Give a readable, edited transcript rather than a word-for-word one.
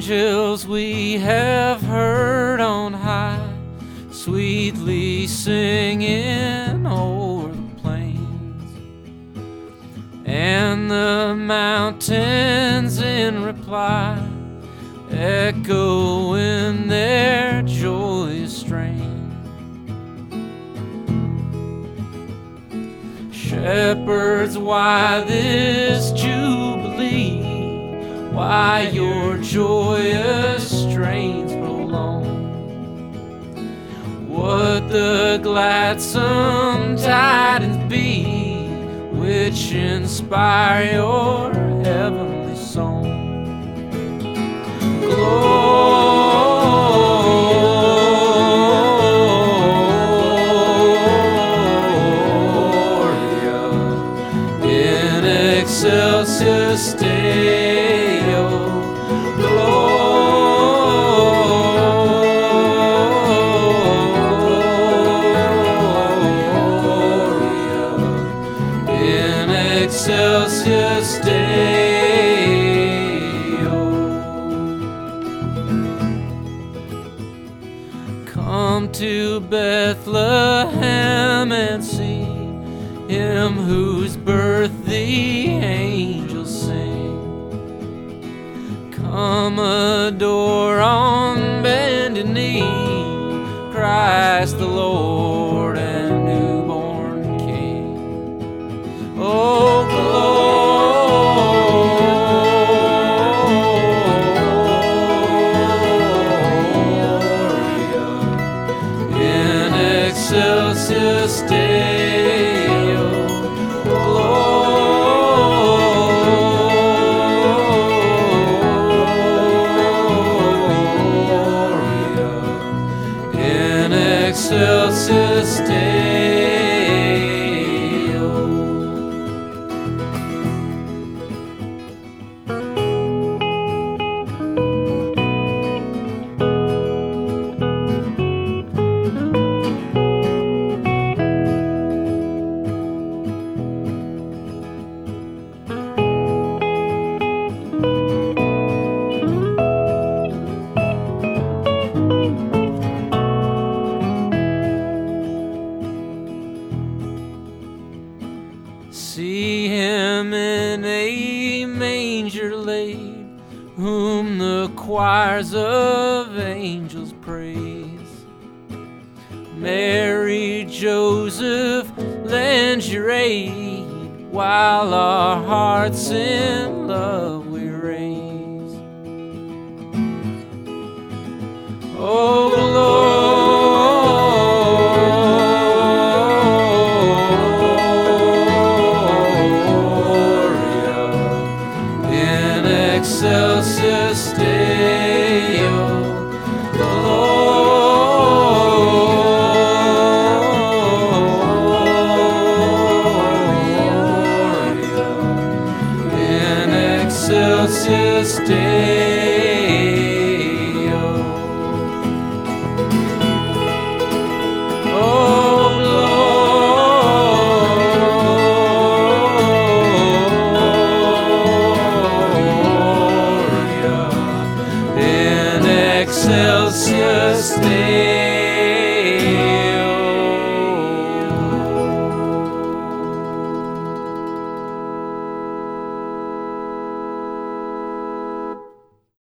angels we have heard on high, sweetly singing o'er the plains, and the mountains in reply echo in their joyous strain. Shepherds, why this jubilee? Why your joyous strains prolong? What the gladsome tidings be which inspire your heavenly song? Gloria in excelsis Deo. Gloria in excelsis Deo. Come to Bethlehem and see him whose birth the angels sing. Come adore on bended knee Christ the Lord and newborn King. Oh, Gloria in excelsis Deo. Gloria in excelsis Deo. See him in a manger laid, whom the choirs of angels praise. Mary, Joseph, lend your aid, while our hearts in love we raise. Oh,